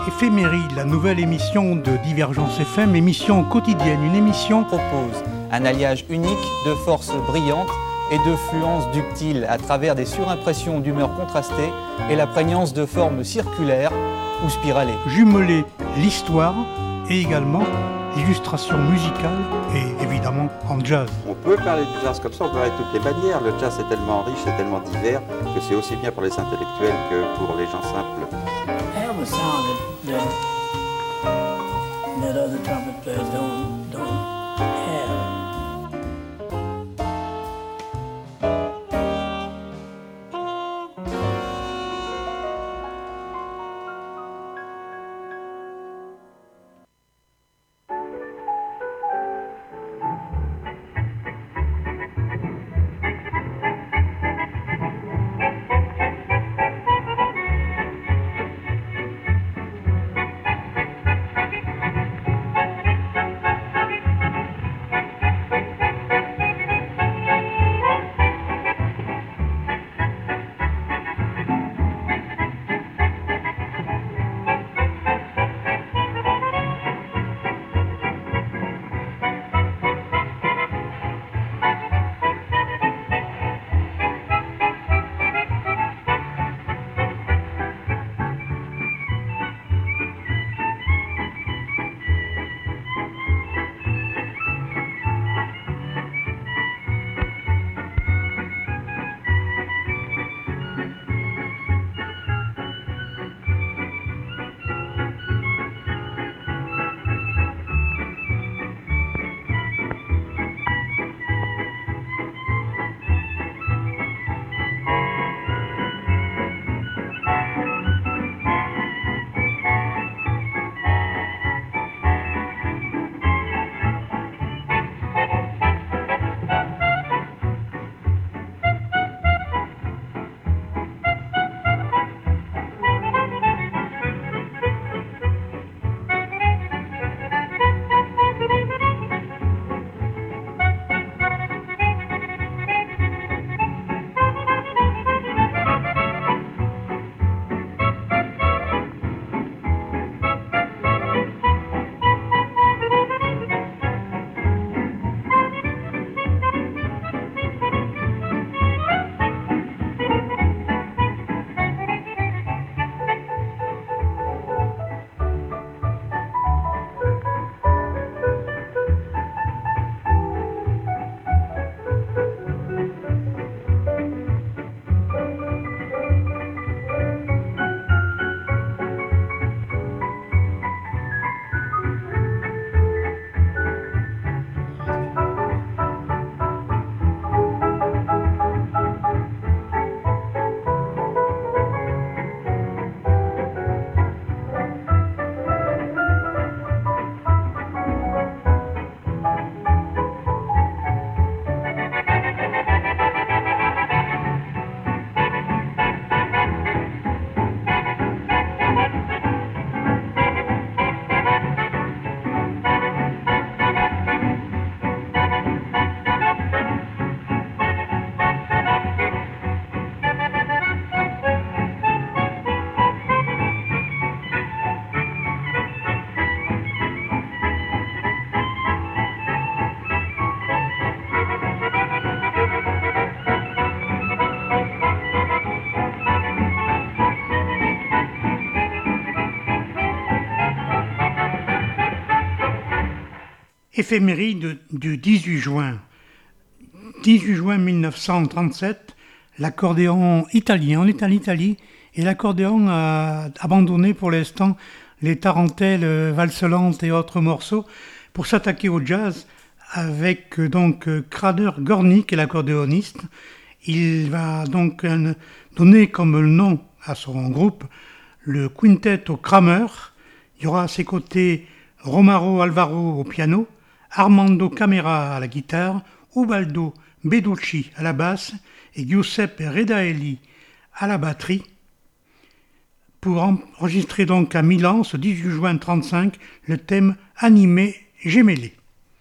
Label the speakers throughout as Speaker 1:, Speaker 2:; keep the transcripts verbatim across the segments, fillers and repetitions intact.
Speaker 1: Éphéméride, la nouvelle émission de Divergence F M, émission quotidienne, une émission
Speaker 2: propose un alliage unique de forces brillantes et de fluences ductiles à travers des surimpressions d'humeurs contrastées et la prégnance de formes circulaires ou spiralées.
Speaker 1: Jumeler l'histoire et également l'illustration musicale et évidemment en jazz.
Speaker 3: On peut parler du jazz comme ça, on peut parler de toutes les manières. Le jazz est tellement riche, c'est tellement divers que c'est aussi bien pour les intellectuels que pour les gens simples.
Speaker 4: Have a sound that, that, that other trumpet players don't, don't have.
Speaker 1: Éphéméride du dix-huit juin. dix-huit juin mille neuf cent trente-sept, l'accordéon italien, on est en Italie, et l'accordéon a abandonné pour l'instant les tarentelles, valses lentes et autres morceaux pour s'attaquer au jazz avec donc Crader Gornick, l'accordéoniste. Il va donc donner comme nom à son groupe le Quintetto Kramer. Il y aura à ses côtés Romaro Alvaro au piano, Armando Camera à la guitare, Ubaldo Beducci à la basse et Giuseppe Redaelli à la batterie, pour enregistrer donc à Milan ce dix-huit juin trente-cinq le thème Animé Gemelli.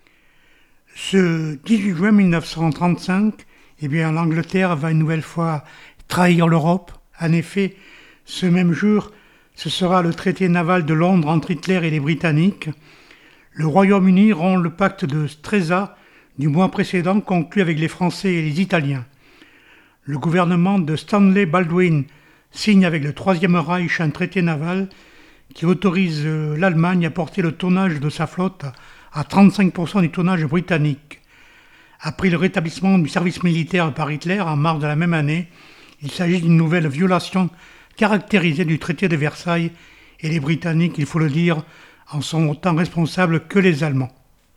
Speaker 1: Ce dix-huit juin mille neuf cent trente-cinq, eh bien, l'Angleterre va une nouvelle fois trahir l'Europe. En effet, ce même jour Ce sera le traité naval de Londres entre Hitler et les Britanniques. Le Royaume-Uni rompt le pacte de Stresa du mois précédent conclu avec les Français et les Italiens. Le gouvernement de Stanley Baldwin signe avec le Troisième Reich un traité naval qui autorise l'Allemagne à porter le tonnage de sa flotte à trente-cinq pour cent du tonnage britannique. Après le rétablissement du service militaire par Hitler en mars de la même année, il s'agit d'une nouvelle violation caractérisée du traité de Versailles et les Britanniques, il faut le dire, en sont autant responsables que les Allemands.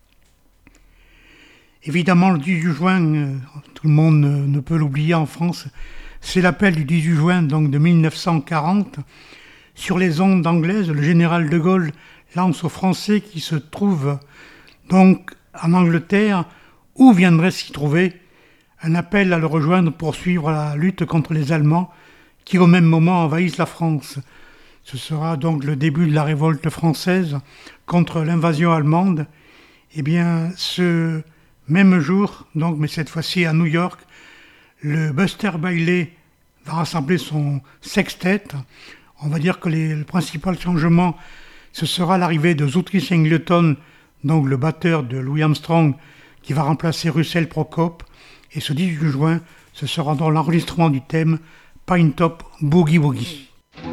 Speaker 1: Évidemment, le dix-huit juin, tout le monde ne peut l'oublier en France, c'est l'appel du dix-huit juin donc de mille neuf cent quarante. Sur les ondes anglaises, le général de Gaulle lance aux Français qui se trouvent donc en Angleterre ou viendraient s'y trouver un appel à le rejoindre pour suivre la lutte contre les Allemands qui au même moment envahissent la France. Ce sera donc le début de la révolte française contre l'invasion allemande. Eh bien, ce même jour, donc, mais cette fois-ci à New York, le Buster Bailey va rassembler son sextet. On va dire que les, le principal changement, ce sera l'arrivée de Zootris Singleton, donc le batteur de Louis Armstrong, qui va remplacer Russell Procope. Et ce dix-huit juin, ce sera dans l'enregistrement du thème Pine Top Boogie Woogie.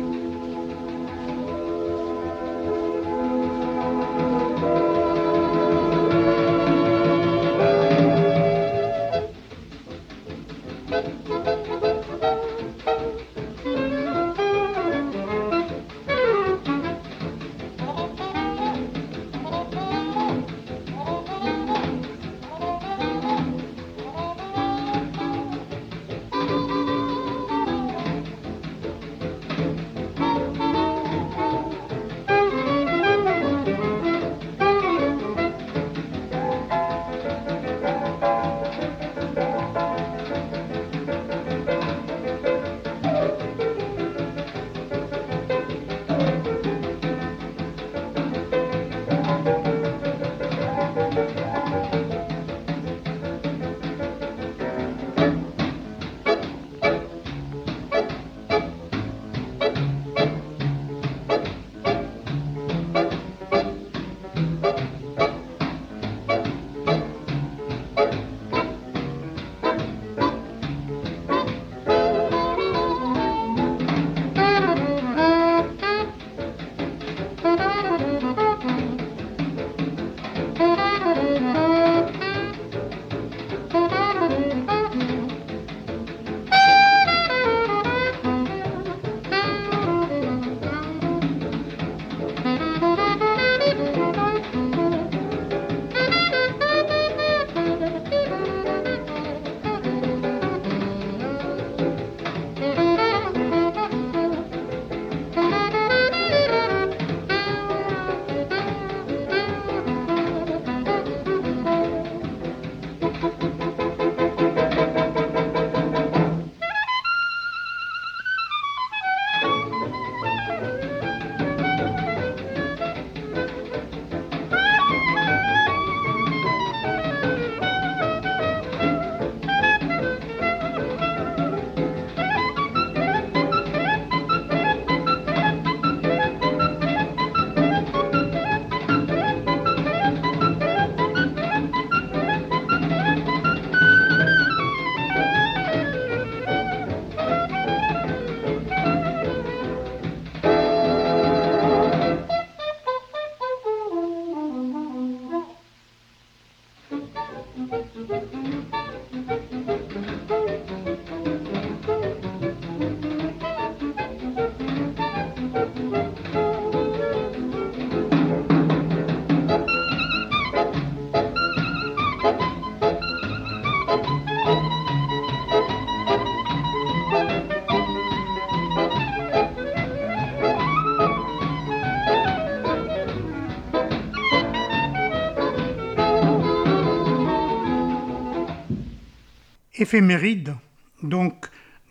Speaker 1: Éphéméride, donc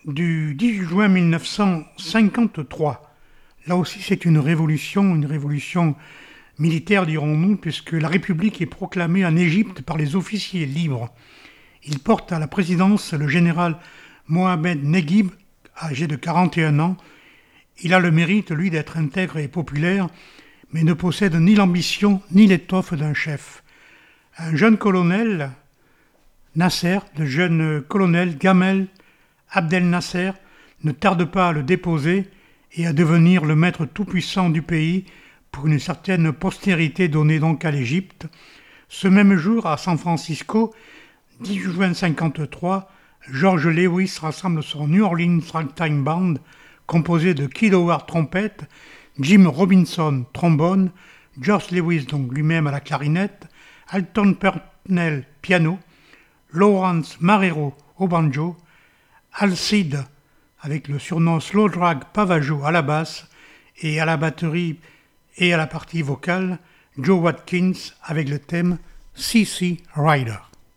Speaker 1: du dix-huit juin mille neuf cent cinquante-trois. Là aussi, c'est une révolution, une révolution militaire, dirons-nous, puisque la République est proclamée en Égypte par les officiers libres. Il porte à la présidence le général Mohamed Neguib, âgé de quarante et un ans, Il a le mérite, lui, d'être intègre et populaire, mais ne possède ni l'ambition ni l'étoffe d'un chef. Un jeune colonel, Nasser, le jeune colonel Gamel Abdel Nasser, ne tarde pas à le déposer et à devenir le maître tout-puissant du pays pour une certaine postérité donnée donc à l'Égypte. Ce même jour, à San Francisco, dix juin cinquante-trois, George Lewis rassemble son New Orleans Ragtime Band, composé de Kid Howard trompette, Jim Robinson trombone, George Lewis donc lui-même à la clarinette, Alton Purnell piano, Lawrence Marrero au banjo, Alcide avec le surnom Slow Drag Pavageau à la basse et à la batterie et à la partie vocale, Joe Watkins avec le thème C C Rider.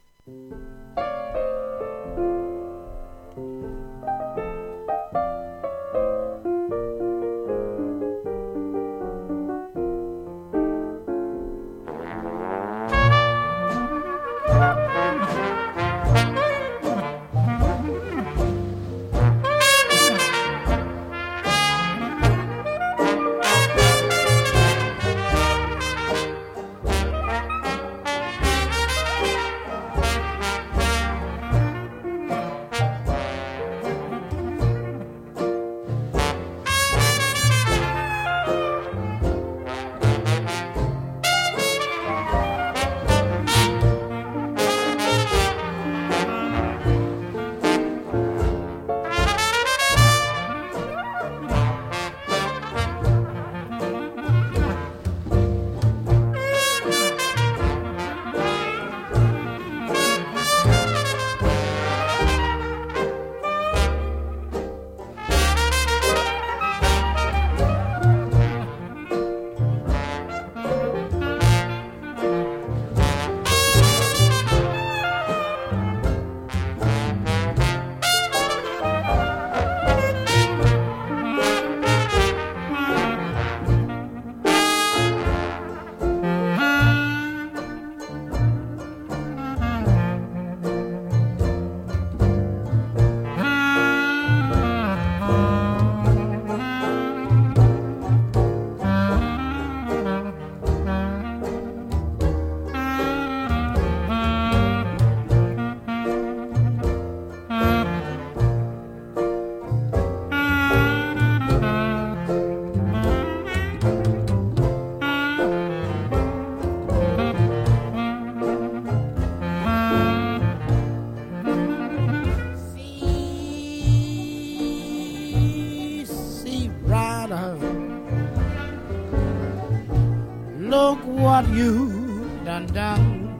Speaker 4: What you done done,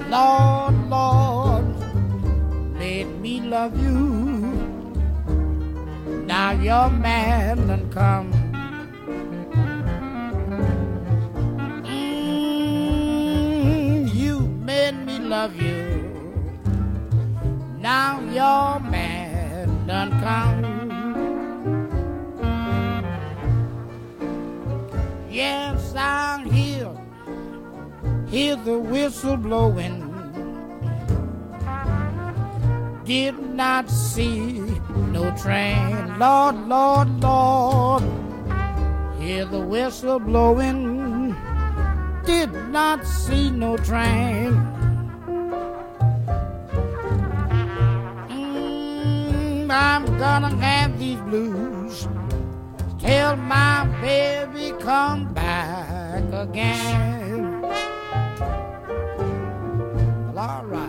Speaker 4: Lord, Lord, let me love you. Now your man done come. Mm, you made me love you. Now your man done come. Yes, I'm here. Hear the whistle blowing. Did not see no train. Lord, Lord, Lord. Hear the whistle blowing. Did not see no train. Mm, I'm gonna have these blues till my baby come back again. All right.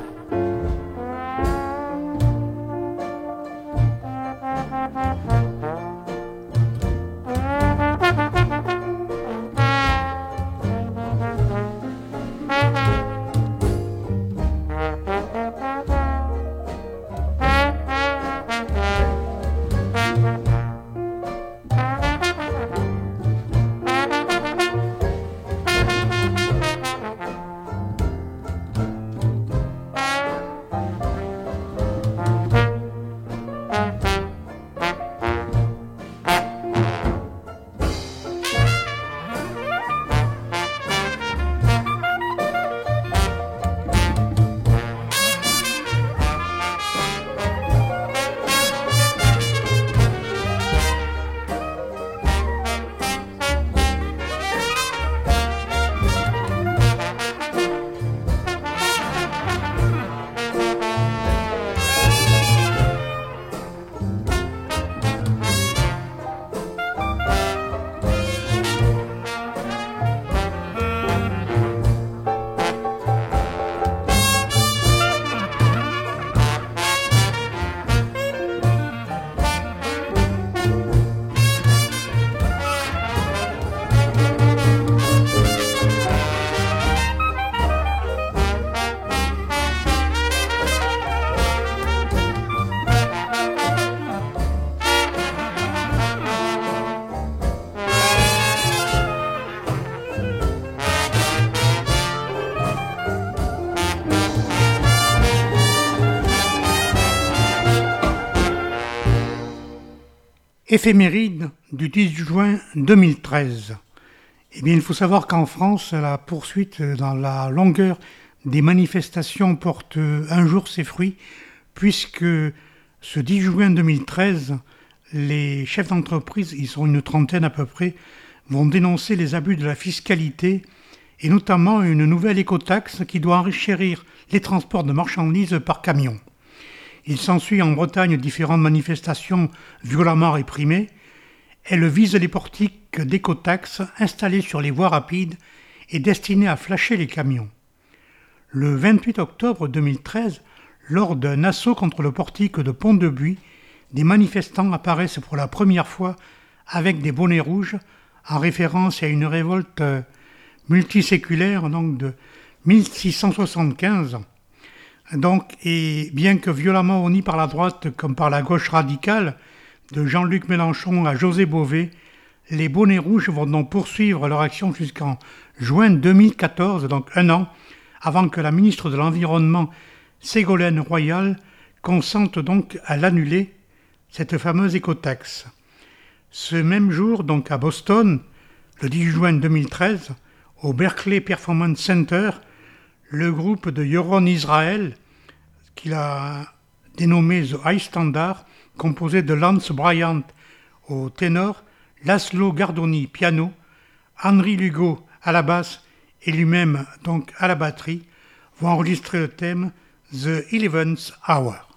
Speaker 1: Éphéméride du dix juin deux mille treize. Eh bien, il faut savoir qu'en France, la poursuite dans la longueur des manifestations porte un jour ses fruits, puisque ce dix juin deux mille treize, les chefs d'entreprise, ils sont une trentaine à peu près, vont dénoncer les abus de la fiscalité et notamment une nouvelle écotaxe qui doit enchérir les transports de marchandises par camion. Il s'ensuit en Bretagne différentes manifestations violemment réprimées. Elles visent les portiques d'écotaxes installés sur les voies rapides et destinés à flasher les camions. Le vingt-huit octobre deux mille treize, lors d'un assaut contre le portique de Pont-de-Buis, des manifestants apparaissent pour la première fois avec des bonnets rouges en référence à une révolte multiséculaire donc de mille six cent soixante-quinze. Donc, et bien que violemment honnis par la droite comme par la gauche radicale, de Jean-Luc Mélenchon à José Bové, les bonnets rouges vont donc poursuivre leur action jusqu'en juin deux mille quatorze, donc un an, avant que la ministre de l'Environnement, Ségolène Royal, consente donc à l'annuler, cette fameuse écotaxe. Ce même jour, donc à Boston, le dix juin deux mille treize, au Berkeley Performance Center, le groupe de Yoron Israel, qu'il a dénommé The High Standard, composé de Lance Bryant au ténor, Laszlo Gardoni piano, Henry Lugo à la basse et lui-même donc à la batterie, vont enregistrer le thème The Eleventh Hour.